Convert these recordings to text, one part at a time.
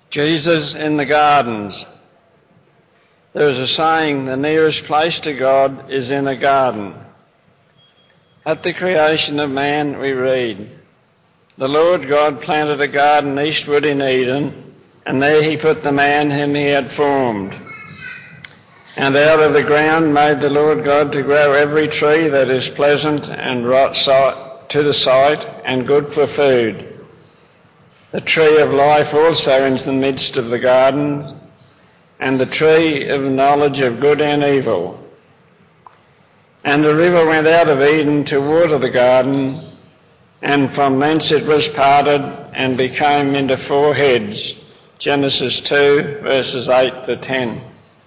Jesus in the gardens. There is a saying, the nearest place to God is in a garden. At the creation of man we read, the Lord God planted a garden eastward in Eden, and there he put the man whom he had formed. And out of the ground made the Lord God to grow every tree that is pleasant and right to the sight and good for food. The tree of life also in the midst of the garden, and the tree of knowledge of good and evil. And the river went out of Eden to water the garden, and from thence it was parted and became into four heads. Genesis 2, verses 8 to 10.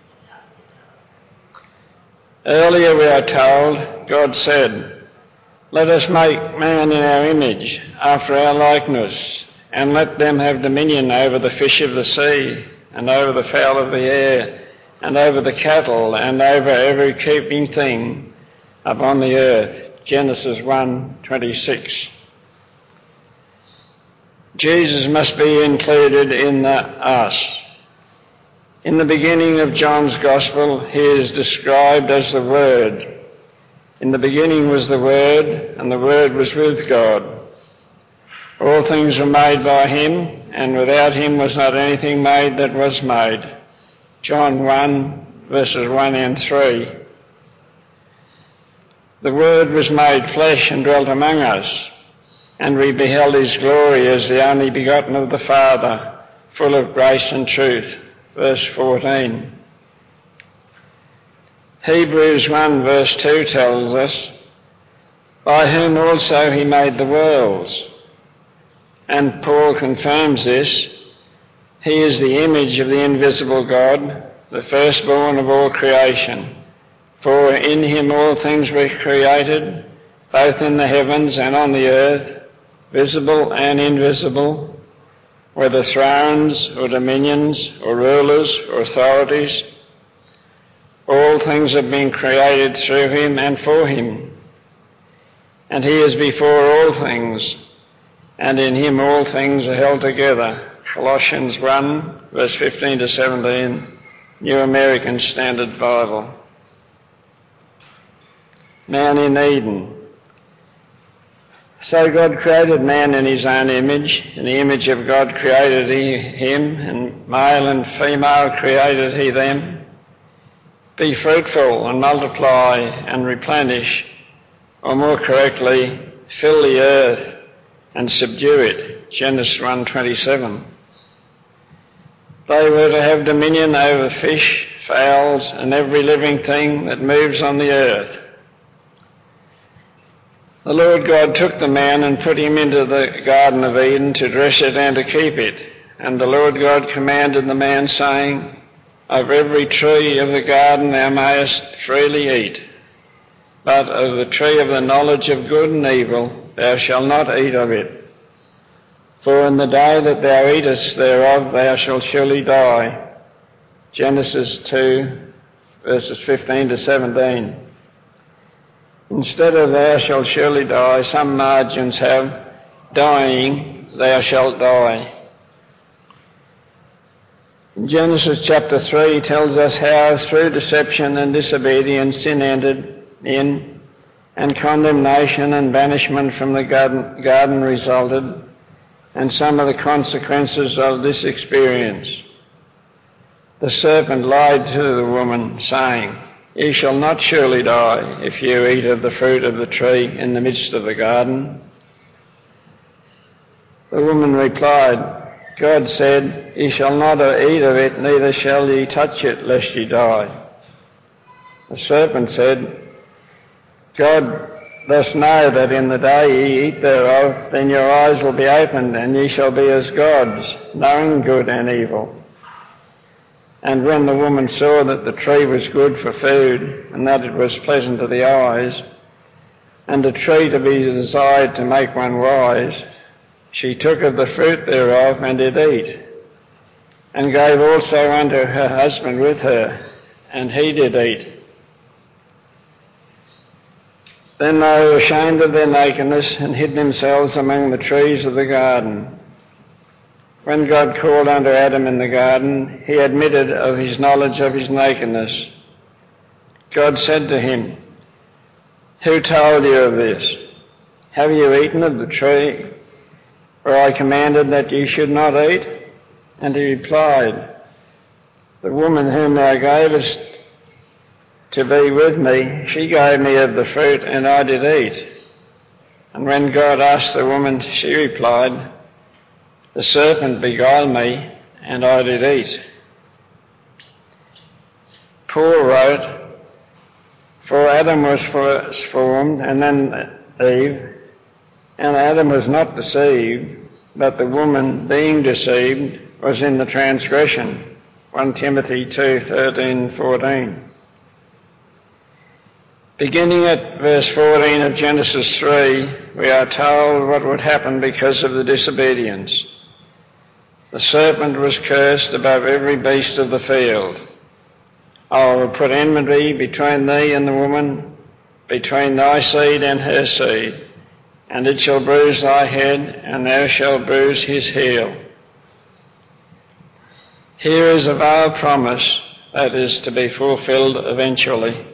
Earlier we are told, God said, "Let us make man in our image, after our likeness, and let them have dominion over the fish of the sea, and over the fowl of the air, and over the cattle, and over every creeping thing upon the earth." Genesis 1:26. Jesus must be included in the us. In the beginning of John's Gospel, he is described as the Word. In the beginning was the Word, and the Word was with God. All things were made by him, and without him was not anything made that was made. John 1, verses 1 and 3. The Word was made flesh and dwelt among us, and we beheld his glory as the only begotten of the Father, full of grace and truth. Verse 14. Hebrews 1, verse 2 tells us, "By whom also he made the worlds." And Paul confirms this. He is the image of the invisible God, the firstborn of all creation. For in him all things were created, both in the heavens and on the earth, visible and invisible, whether thrones or dominions or rulers or authorities. All things have been created through him and for him. And he is before all things, and in him all things are held together. Colossians 1, verse 15 to 17, New American Standard Bible. Man in Eden. So God created man in his own image. In the image of God created he him, and male and female created he them. Be fruitful and multiply and replenish, or more correctly, fill the earth and subdue it. Genesis 1:27. They were to have dominion over fish, fowls, and every living thing that moves on the earth. The Lord God took the man and put him into the Garden of Eden to dress it and to keep it. And the Lord God commanded the man, saying, "Of every tree of the garden thou mayest freely eat, but of the tree of the knowledge of good and evil thou shalt not eat of it. For in the day that thou eatest thereof thou shalt surely die." Genesis 2, verses 15 to 17. Instead of "thou shalt surely die," some margins have "dying, thou shalt die." Genesis chapter 3 tells us how through deception and disobedience sin entered in, and condemnation and banishment from the garden resulted, and some of the consequences of this experience. The serpent lied to the woman, saying, "Ye shall not surely die if you eat of the fruit of the tree in the midst of the garden." The woman replied, "God said, Ye shall not eat of it, neither shall ye touch it, lest ye die." The serpent said, "God doth know that in the day ye eat thereof, then your eyes will be opened, and ye shall be as gods, knowing good and evil." And when the woman saw that the tree was good for food, and that it was pleasant to the eyes, and a tree to be desired to make one wise, she took of the fruit thereof and did eat, and gave also unto her husband with her, and he did eat. Then they were ashamed of their nakedness, and hid themselves among the trees of the garden. When God called unto Adam in the garden, he admitted of his knowledge of his nakedness. God said to him, Who told you of this? Have you eaten of the tree where I commanded that you should not eat? And he replied, The woman whom thou gavest to be with me, she gave me of the fruit, and I did eat. And when God asked the woman, she replied, The serpent beguiled me, and I did eat. Paul wrote, For Adam was first formed, and then Eve, and Adam was not deceived, but the woman, being deceived, was in the transgression. 1 Timothy 2:13-14. Beginning at verse 14 of Genesis 3, we are told what would happen because of the disobedience. The serpent was cursed above every beast of the field. I will put enmity between thee and the woman, between thy seed and her seed, and it shall bruise thy head, and thou shalt bruise his heel. Here is a veiled promise that is to be fulfilled eventually.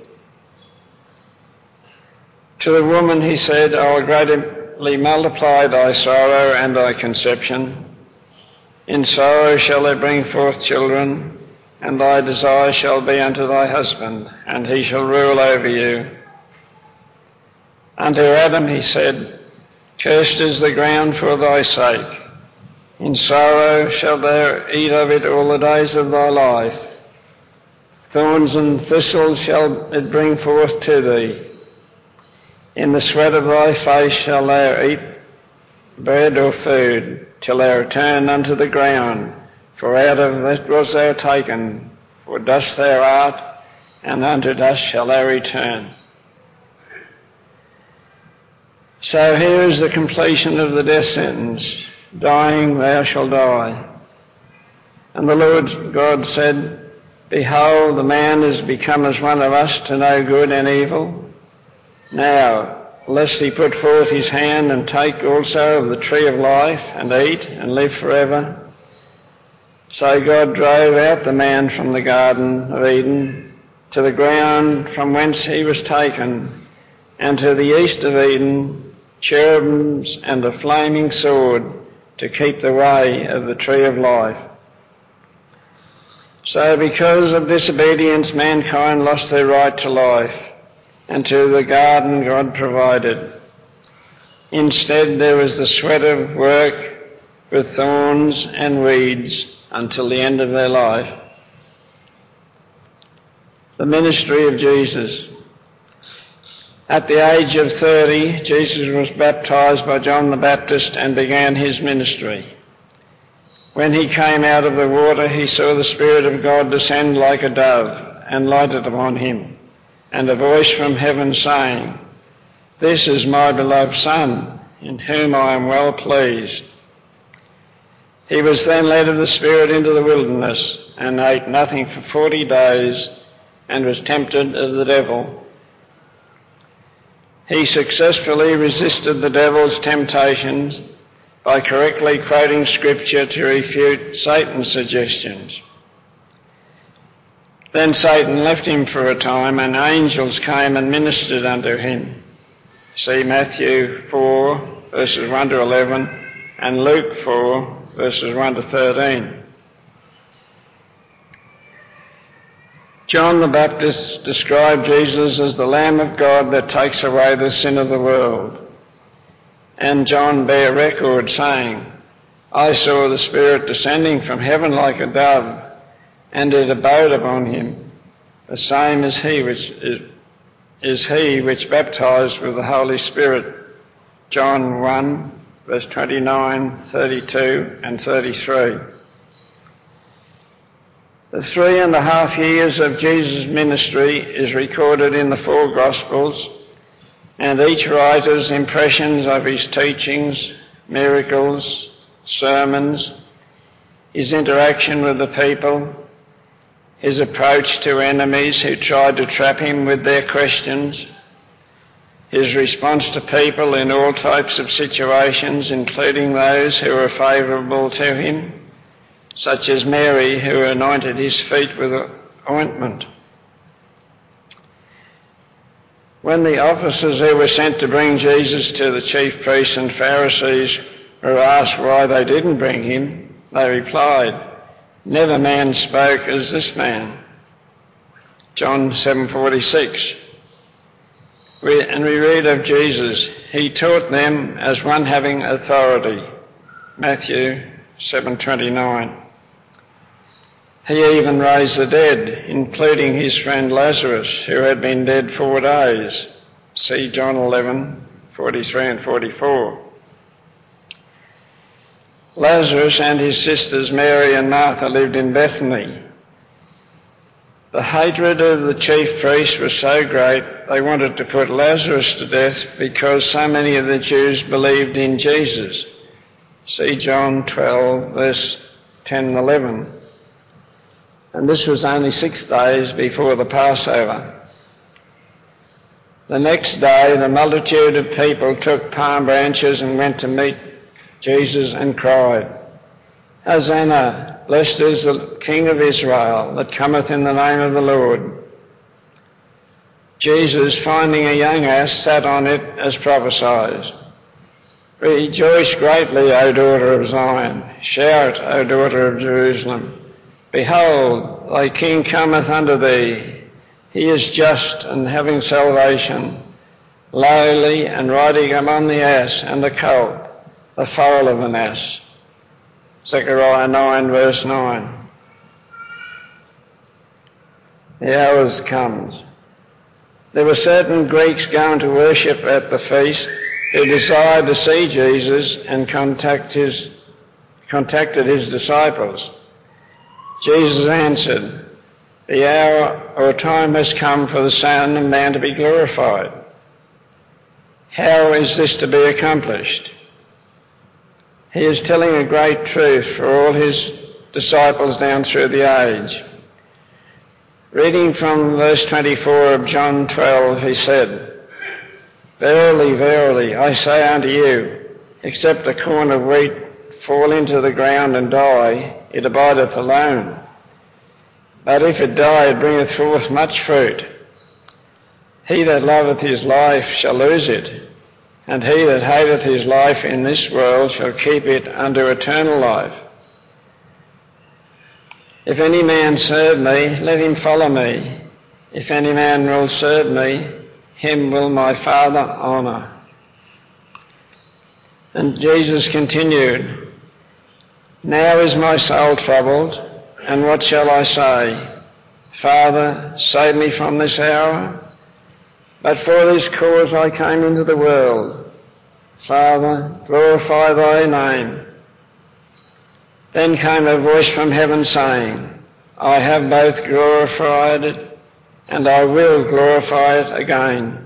To the woman he said, I will greatly multiply thy sorrow and thy conception. In sorrow shall thou bring forth children, and thy desire shall be unto thy husband, and he shall rule over you. Unto Adam he said, Cursed is the ground for thy sake. In sorrow shalt thou eat of it all the days of thy life. Thorns and thistles shall it bring forth to thee. In the sweat of thy face shalt thou eat bread or food, till thou return unto the ground. For out of it was thou taken, for dust thou art, and unto dust shalt thou return. So here is the completion of the death sentence. Dying thou shalt die. And the Lord God said, Behold, the man is become as one of us to know good and evil. Now, lest he put forth his hand and take also of the tree of life, and eat, and live forever. So God drove out the man from the Garden of Eden to the ground from whence he was taken, and to the east of Eden cherubims and a flaming sword to keep the way of the tree of life. So because of disobedience, mankind lost their right to life, and to the garden God provided. Instead, there was the sweat of work with thorns and weeds until the end of their life. The ministry of Jesus. At the age of 30, Jesus was baptized by John the Baptist and began his ministry. When he came out of the water, he saw the Spirit of God descend like a dove and lighted upon him, and a voice from heaven saying, This is my beloved Son, in whom I am well pleased. He was then led of the Spirit into the wilderness, and ate nothing for 40 days, and was tempted of the devil. He successfully resisted the devil's temptations by correctly quoting Scripture to refute Satan's suggestions. Then Satan left him for a time, and angels came and ministered unto him. See Matthew 4, verses 1 to 11, and Luke 4, verses 1 to 13. John the Baptist described Jesus as the Lamb of God that takes away the sin of the world. And John bare record, saying, I saw the Spirit descending from heaven like a dove, and it abode upon him. The same is he which baptized with the Holy Spirit. John 1, verse 29, 32 and 33. The 3.5 years of Jesus' ministry is recorded in the 4 Gospels, and each writer's impressions of his teachings, miracles, sermons, his interaction with the people, his approach to enemies who tried to trap him with their questions, his response to people in all types of situations, including those who were favourable to him, such as Mary, who anointed his feet with ointment. When the officers who were sent to bring Jesus to the chief priests and Pharisees were asked why they didn't bring him, they replied, "Never man spoke as this man." John 7:46. We read of Jesus, "He taught them as one having authority." Matthew 7:29. He even raised the dead, including his friend Lazarus, who had been dead 4 days. See John 11:43 and 44. Lazarus and his sisters Mary and Martha lived in Bethany. The hatred of the chief priests was so great they wanted to put Lazarus to death because so many of the Jews believed in Jesus. See John 12, verse 10 and 11. And this was only 6 days before the Passover. The next day, the multitude of people took palm branches and went to meet Jesus and cried, "Hosanna! Blessed is the King of Israel that cometh in the name of the Lord." Jesus, finding a young ass, sat on it as prophesied. "Rejoice greatly, O daughter of Zion. Shout, O daughter of Jerusalem. Behold, thy King cometh unto thee. He is just and having salvation, lowly and riding upon the ass and the colt, the foal of an ass." Zechariah 9, verse 9. The hour comes. There were certain Greeks going to worship at the feast who desired to see Jesus and contacted his disciples. Jesus answered, "The hour or time has come for the Son of Man to be glorified. How is this to be accomplished?" He is telling a great truth for all his disciples down through the age. Reading from verse 24 of John 12, he said, "Verily, verily, I say unto you, except a corn of wheat fall into the ground and die, it abideth alone. But if it die, it bringeth forth much fruit. He that loveth his life shall lose it, and he that hateth his life in this world shall keep it unto eternal life. If any man serve me, let him follow me. If any man will serve me, him will my Father honour." And Jesus continued, "Now is my soul troubled, and what shall I say? Father, save me from this hour? But for this cause I came into the world. Father, glorify thy name." Then came a voice from heaven saying, "I have both glorified it, and I will glorify it again."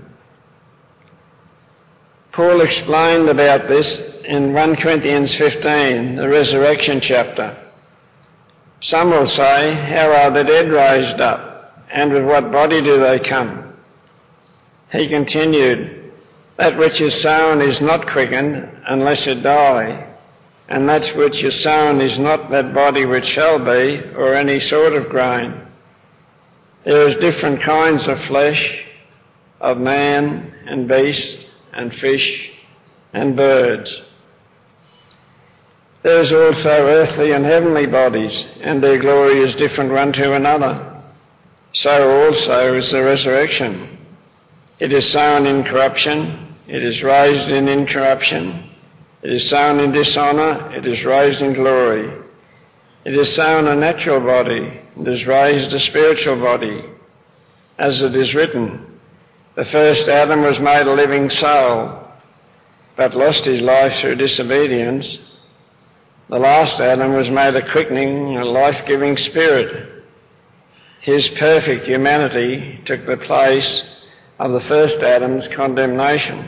Paul explained about this in 1 Corinthians 15, the resurrection chapter. Some will say, "How are the dead raised up? And with what body do they come?" He continued, "That which is sown is not quickened unless it die, and that which is sown is not that body which shall be, or any sort of grain. There is different kinds of flesh, of man and beast and fish and birds. There is also earthly and heavenly bodies, and their glory is different one to another. So also is the resurrection. It is sown in corruption, it is raised in incorruption. It is sown in dishonour, it is raised in glory. It is sown a natural body, it is raised a spiritual body. As it is written, the first Adam was made a living soul, but lost his life through disobedience. The last Adam was made a quickening, a life-giving spirit. His perfect humanity took the place of the first Adam's condemnation."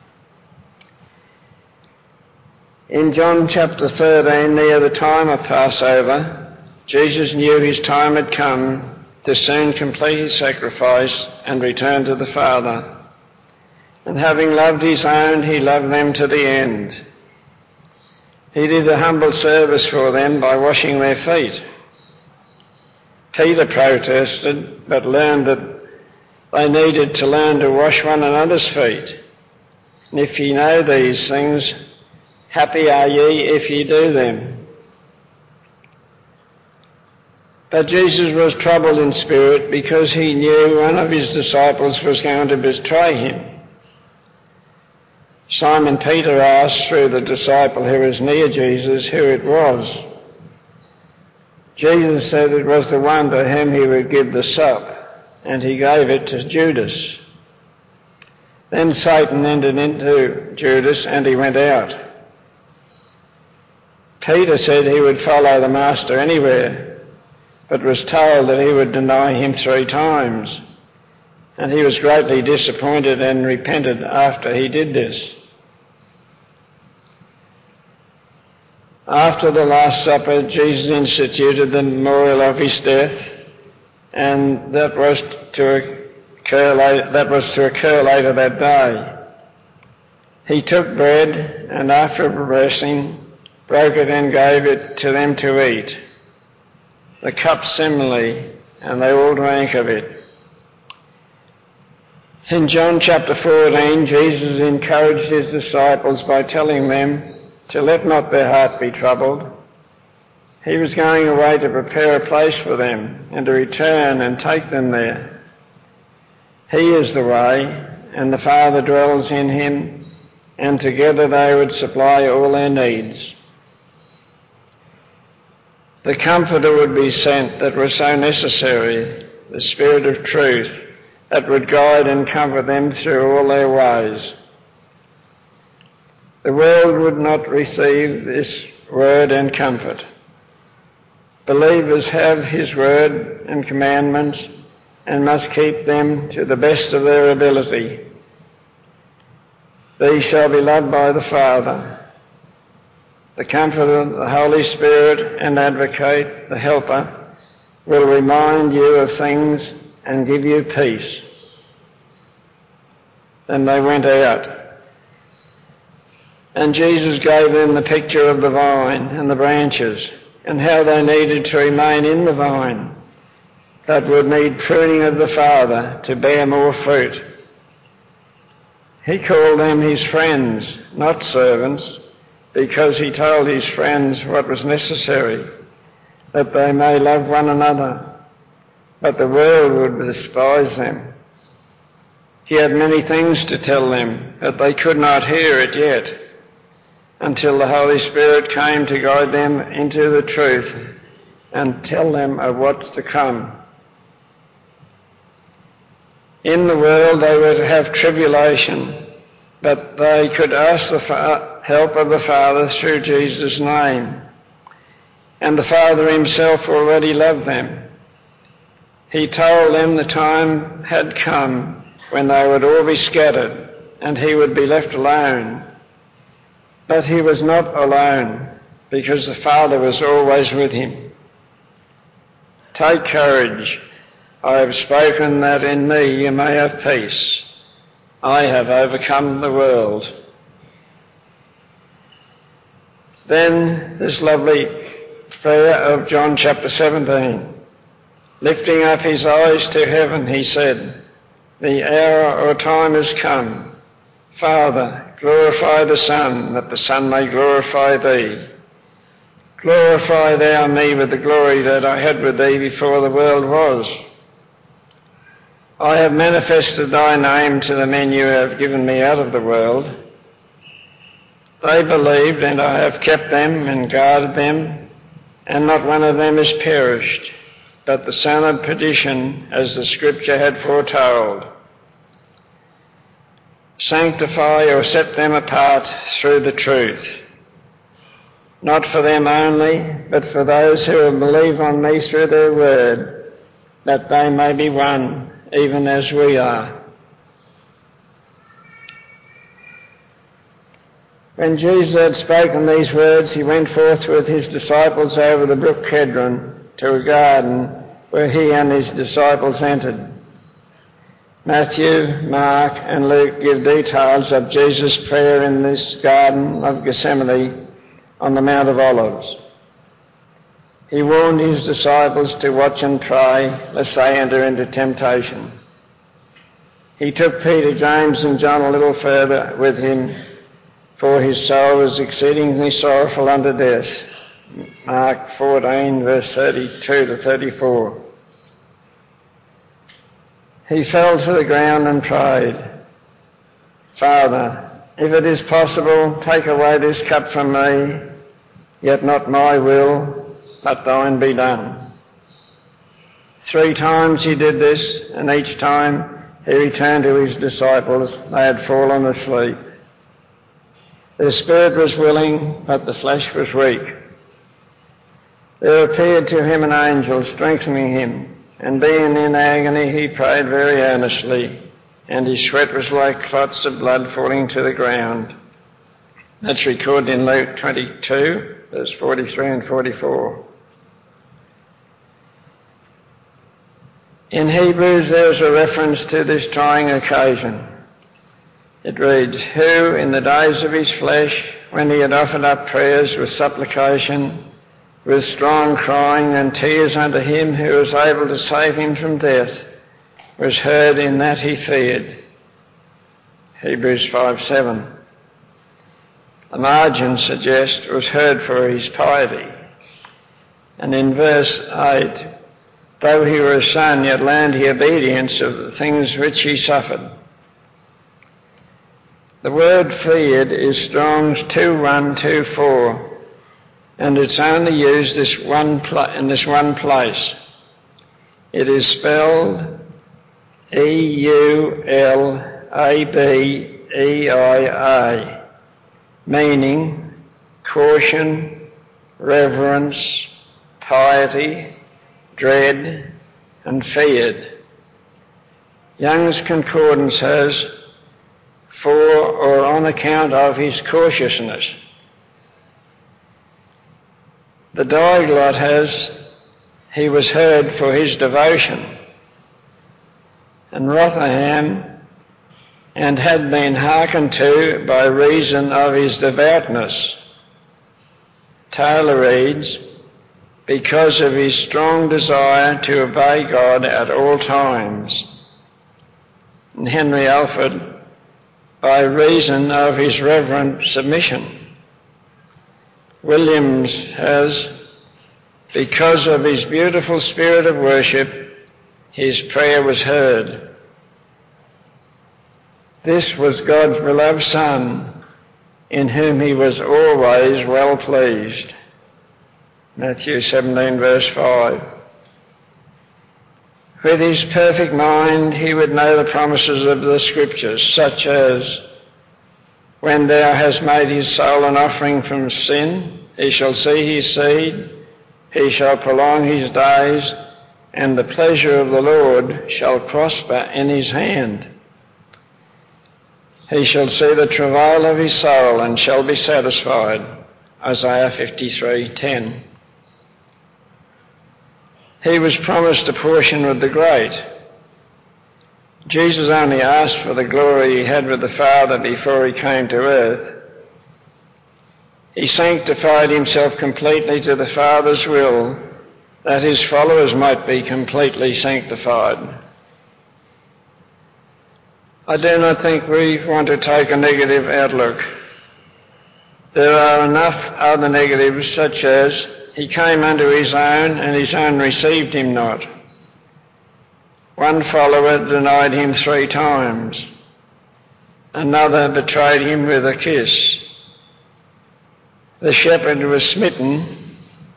In John chapter 13, near the time of Passover, Jesus knew his time had come to soon complete his sacrifice and return to the Father. And having loved his own, he loved them to the end. He did a humble service for them by washing their feet. Peter protested, but learned that they needed to learn to wash one another's feet. And if ye know these things, happy are ye if ye do them. But Jesus was troubled in spirit because he knew one of his disciples was going to betray him. Simon Peter asked through the disciple who was near Jesus who it was. Jesus said it was the one to whom he would give the sup, and he gave it to Judas. Then Satan entered into Judas and he went out. Peter said he would follow the Master anywhere, but was told that he would deny him 3 times. And he was greatly disappointed and repented after he did this. After the Last Supper, Jesus instituted the memorial of his death, and that was to occur later that day. He took bread and after blessing, broke it and gave it to them to eat. The cup similarly, and they all drank of it. In John chapter 14, Jesus encouraged his disciples by telling them to let not their heart be troubled. He was going away to prepare a place for them and to return and take them there. He is the way, and the Father dwells in him, and together they would supply all their needs. The Comforter would be sent that was so necessary, the Spirit of truth, that would guide and comfort them through all their ways. The world would not receive this word and comfort. Believers have his word and commandments and must keep them to the best of their ability. These shall be loved by the Father. The Comforter, the Holy Spirit and Advocate, the Helper, will remind you of things and give you peace. Then they went out. And Jesus gave them the picture of the vine and the branches and how they needed to remain in the vine, but would need pruning of the Father to bear more fruit. He called them his friends, not servants, because he told his friends what was necessary, that they may love one another, but the world would despise them. He had many things to tell them, but they could not hear it yet, until the Holy Spirit came to guide them into the truth and tell them of what's to come. In the world they were to have tribulation, but they could ask the help of the Father through Jesus' name. And the Father himself already loved them. He told them the time had come when they would all be scattered and he would be left alone. But he was not alone, because the Father was always with him. Take courage. I have spoken that in me you may have peace. I have overcome the world. Then this lovely prayer of John chapter 17. Lifting up his eyes to heaven, he said, the hour or time has come. Father, glorify the Son, that the Son may glorify thee. Glorify thou me with the glory that I had with thee before the world was. I have manifested thy name to the men you have given me out of the world. They believed, and I have kept them and guarded them, and not one of them is perished, but the son of perdition, as the Scripture had foretold. Sanctify or set them apart through the truth, not for them only, but for those who will believe on me through their word, that they may be one, even as we are. When Jesus had spoken these words, he went forth with his disciples over the brook Kedron to a garden where he and his disciples entered. Matthew, Mark and Luke give details of Jesus' prayer in this garden of Gethsemane on the Mount of Olives. He warned his disciples to watch and pray lest they enter into temptation. He took Peter, James and John a little further with him, for his soul was exceedingly sorrowful unto death. Mark 14, verse 32 to 34. He fell to the ground and prayed, Father, if it is possible, take away this cup from me, yet not my will, but thine be done. 3 times he did this, and each time he returned to his disciples. They had fallen asleep. Their spirit was willing, but the flesh was weak. There appeared to him an angel, strengthening him, and being in agony he prayed very earnestly, and his sweat was like clots of blood falling to the ground. That's recorded in Luke 22, verse 43 and 44. In Hebrews there is a reference to this trying occasion. It reads, who in the days of his flesh, when he had offered up prayers with supplication, with strong crying and tears unto him who was able to save him from death, was heard in that he feared. Hebrews 5:7. The margin suggests was heard for his piety. And in verse 8, though he were a son, yet learned he obedience of the things which he suffered. The word feared is Strong's 2124, and it's only used in this one place. It is spelled Eulabeia, meaning caution, reverence, piety, dread, and feared. Young's Concordance has for or on account of his cautiousness. The Diaglott has he was heard for his devotion, and Rotherham and had been hearkened to by reason of his devoutness. Taylor reads, because of his strong desire to obey God at all times. And Henry Alford, by reason of his reverent submission. Williams has, because of his beautiful spirit of worship, his prayer was heard. This was God's beloved Son, in whom he was always well pleased. Matthew 17, verse 5. With his perfect mind he would know the promises of the Scriptures, such as, when thou hast made his soul an offering from sin, he shall see his seed, he shall prolong his days, and the pleasure of the Lord shall prosper in his hand. He shall see the travail of his soul and shall be satisfied. Isaiah 53:10. He was promised a portion with the great. Jesus only asked for the glory he had with the Father before he came to earth. He sanctified himself completely to the Father's will, that his followers might be completely sanctified. I do not think we want to take a negative outlook. There are enough other negatives, such as, he came unto his own, and his own received him not. One follower denied him 3 times. Another betrayed him with a kiss. The shepherd was smitten,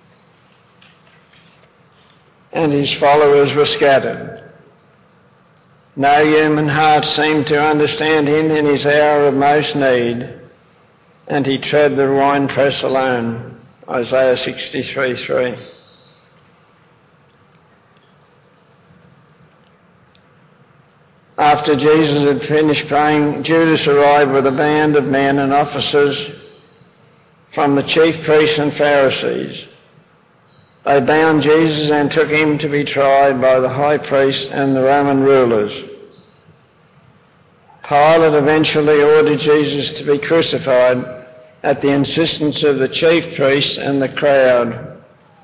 and his followers were scattered. No human heart seemed to understand him in his hour of most need, and he trod the winepress alone. Isaiah 63:3. After Jesus had finished praying, Judas arrived with a band of men and officers from the chief priests and Pharisees. They bound Jesus and took him to be tried by the high priest and the Roman rulers. Pilate eventually ordered Jesus to be crucified, at the insistence of the chief priests and the crowd.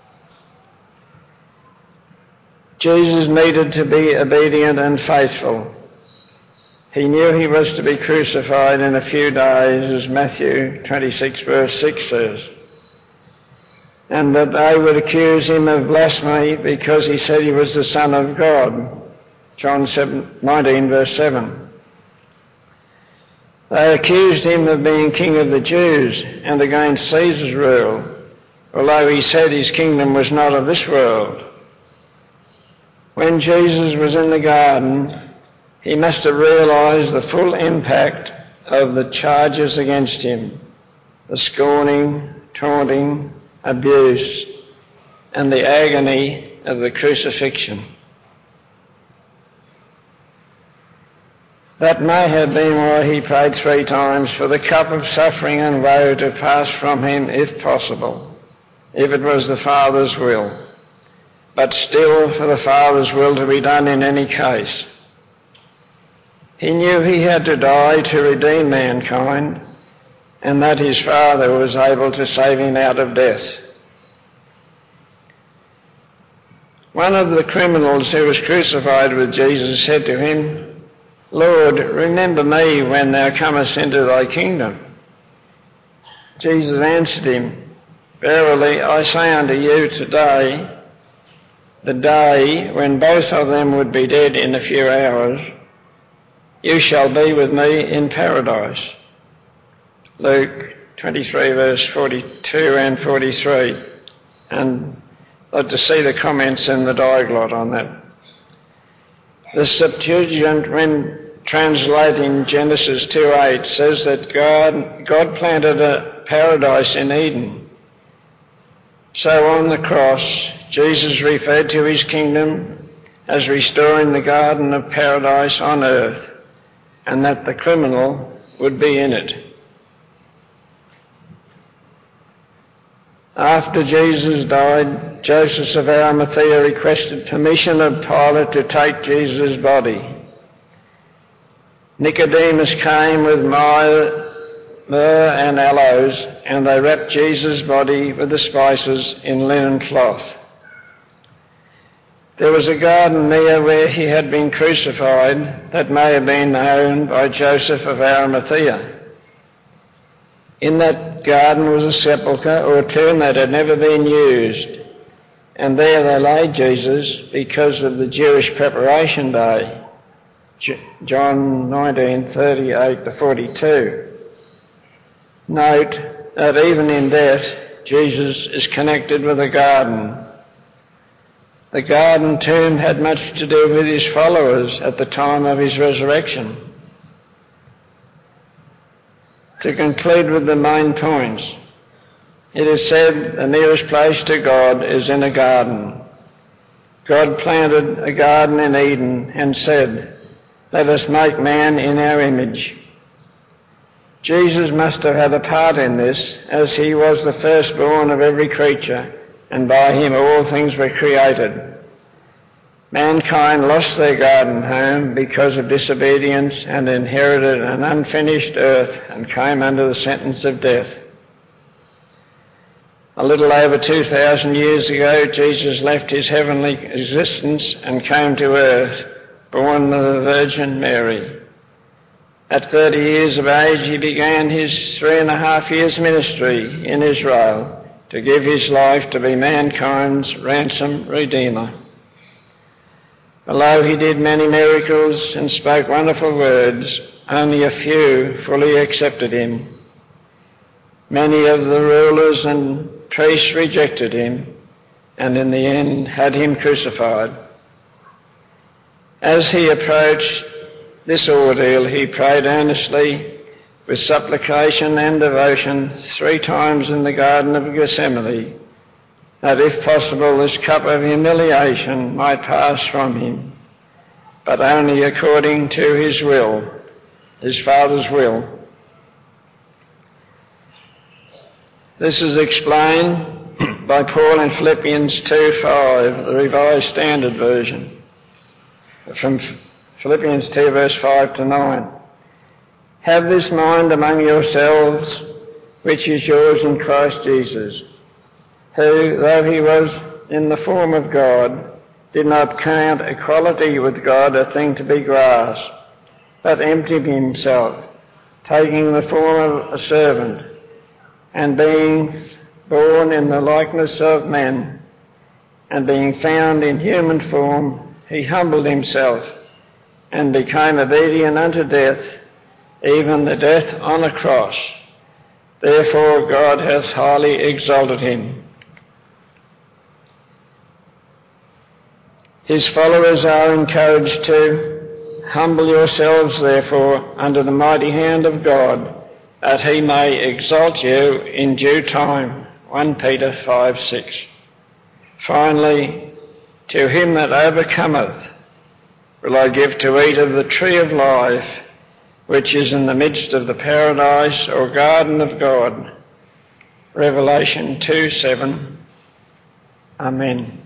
Jesus needed to be obedient and faithful. He knew he was to be crucified in a few days, as Matthew 26 verse 6 says, and that they would accuse him of blasphemy because he said he was the Son of God, John 19 verse 7. They accused him of being king of the Jews and against Caesar's rule, although he said his kingdom was not of this world. When Jesus was in the garden, he must have realised the full impact of the charges against him, the scorning, taunting, abuse, and the agony of the crucifixion. That may have been why he prayed 3 times for the cup of suffering and woe to pass from him if possible, if it was the Father's will, but still for the Father's will to be done in any case. He knew he had to die to redeem mankind, and that his Father was able to save him out of death. One of the criminals who was crucified with Jesus said to him, "Lord, remember me when thou comest into thy kingdom." Jesus answered him, "Verily I say unto you today, the day when both of them would be dead in a few hours, you shall be with me in paradise." Luke 23 verse 42 and 43. And I'd like to see the comments in the Diaglott on that. The Septuagint, when translating Genesis 2:8, says that God planted a paradise in Eden. So on the cross, Jesus referred to his kingdom as restoring the garden of paradise on earth, and that the criminal would be in it. After Jesus died, Joseph of Arimathea requested permission of Pilate to take Jesus' body. Nicodemus came with myrrh and aloes, and they wrapped Jesus' body with the spices in linen cloth. There was a garden near where he had been crucified that may have been owned by Joseph of Arimathea. In that garden was a sepulchre or tomb that had never been used, and there they laid Jesus because of the Jewish preparation day. John 19:38 to 42. Note that even in death, Jesus is connected with a garden. The garden tomb had much to do with his followers at the time of his resurrection. To conclude with the main points, it is said the nearest place to God is in a garden. God planted a garden in Eden and said, "Let us make man in our image." Jesus must have had a part in this, as he was the firstborn of every creature, and by him all things were created. Mankind lost their garden home because of disobedience and inherited an unfinished earth and came under the sentence of death. A little over 2,000 years ago, Jesus left his heavenly existence and came to earth, born of the Virgin Mary. At 30 years of age, he began his 3.5 years ministry in Israel to give his life to be mankind's ransom redeemer. Although he did many miracles and spoke wonderful words, only a few fully accepted him. Many of the rulers and priests rejected him, and in the end had him crucified. As he approached this ordeal, he prayed earnestly with supplication and devotion 3 times in the Garden of Gethsemane, that if possible this cup of humiliation might pass from him, but only according to his will, his Father's will. This is explained by Paul in Philippians 2:5, the Revised Standard Version, from Philippians 2 verse 5 to 9. Have this mind among yourselves, which is yours in Christ Jesus, who, though he was in the form of God, did not count equality with God a thing to be grasped, but emptied himself, taking the form of a servant, and being born in the likeness of men, and being found in human form, he humbled himself, and became obedient unto death, even the death on a cross. Therefore God hath highly exalted him. His followers are encouraged to humble yourselves, therefore, under the mighty hand of God, that he may exalt you in due time. 1 Peter 5:6. Finally, to him that overcometh will I give to eat of the tree of life, which is in the midst of the paradise or garden of God. Revelation 2:7. Amen.